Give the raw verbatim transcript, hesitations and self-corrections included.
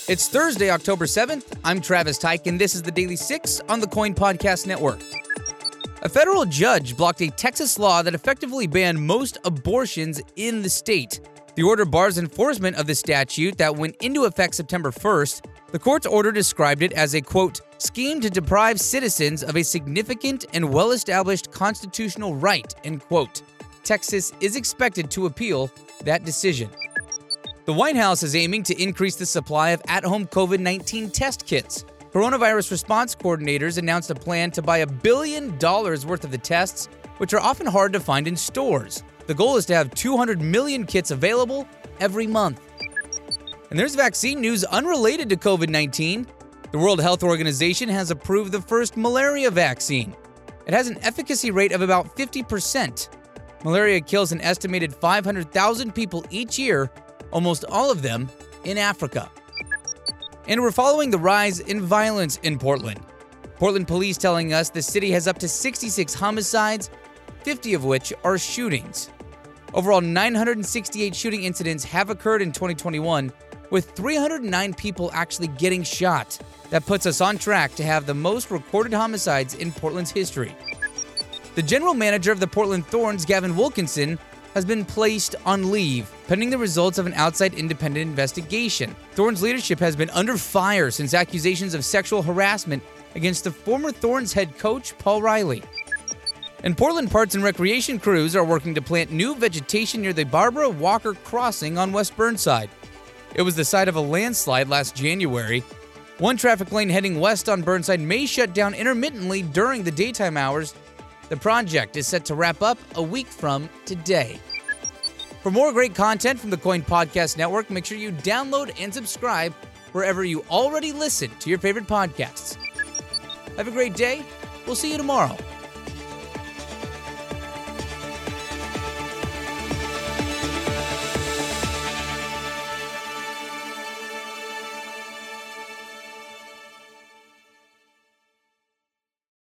It's Thursday, October seventh. I'm Travis Tyke, and this is the Daily Six on the Coin Podcast Network. A federal judge blocked a Texas law that effectively banned most abortions in the state. The order bars enforcement of the statute that went into effect September first. The court's order described it as a, quote, scheme to deprive citizens of a significant and well-established constitutional right, end quote. Texas is expected to appeal that decision. The White House is aiming to increase the supply of at-home covid nineteen test kits. Coronavirus response coordinators announced a plan to buy a billion dollars worth of the tests, which are often hard to find in stores. The goal is to have two hundred million kits available every month. And there's vaccine news unrelated to covid nineteen. The World Health Organization has approved the first malaria vaccine. It has an efficacy rate of about fifty percent. Malaria kills an estimated five hundred thousand people each year, almost all of them in Africa. And we're following the rise in violence in Portland. Portland police telling us the city has up to sixty-six homicides, fifty of which are shootings. Overall, nine hundred sixty-eight shooting incidents have occurred in twenty twenty-one, with three hundred nine people actually getting shot. That puts us on track to have the most recorded homicides in Portland's history. The general manager of the Portland Thorns, Gavin Wilkinson, has been placed on leave, pending the results of an outside independent investigation. Thorns leadership has been under fire since accusations of sexual harassment against the former Thorns head coach, Paul Riley. And Portland Parks and Recreation crews are working to plant new vegetation near the Barbara Walker Crossing on West Burnside. It was the site of a landslide last January. One traffic lane heading west on Burnside may shut down intermittently during the daytime hours. The project is set to wrap up a week from today. For more great content from the Coin Podcast Network, make sure you download and subscribe wherever you already listen to your favorite podcasts. Have a great day. We'll see you tomorrow.